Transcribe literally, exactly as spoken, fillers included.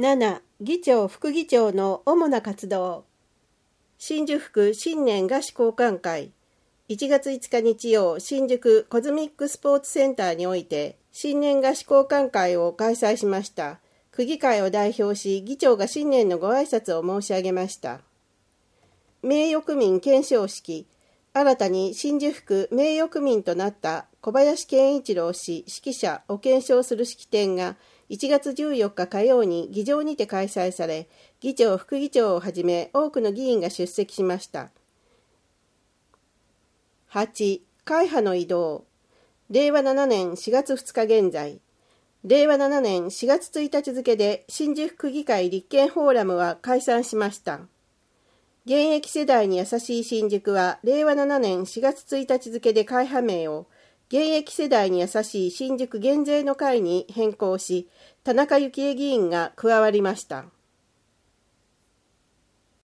なな. 議長副議長の主な活動。新宿区新年賀詞交換会。いちがついつか日曜、新宿コズミックスポーツセンターにおいて新年賀詞交換会を開催しました。区議会を代表し、議長が新年のご挨拶を申し上げました。名誉区民顕彰式。新たに新宿区名誉区民となった小林健一郎氏指揮者を顕彰する式典がいちがつじゅうよっか火曜に議場にて開催され、議長、副議長をはじめ多くの議員が出席しました。はち. 会派の移動。れいわななねんしがつふつか現在。れいわななねんしがつついたち付で新宿区議会立憲フォーラムは解散しました。現役世代に優しい新宿はれいわななねんしがつついたち付で会派名を現役世代に優しい新宿減税の会に変更し、田中幸恵議員が加わりました。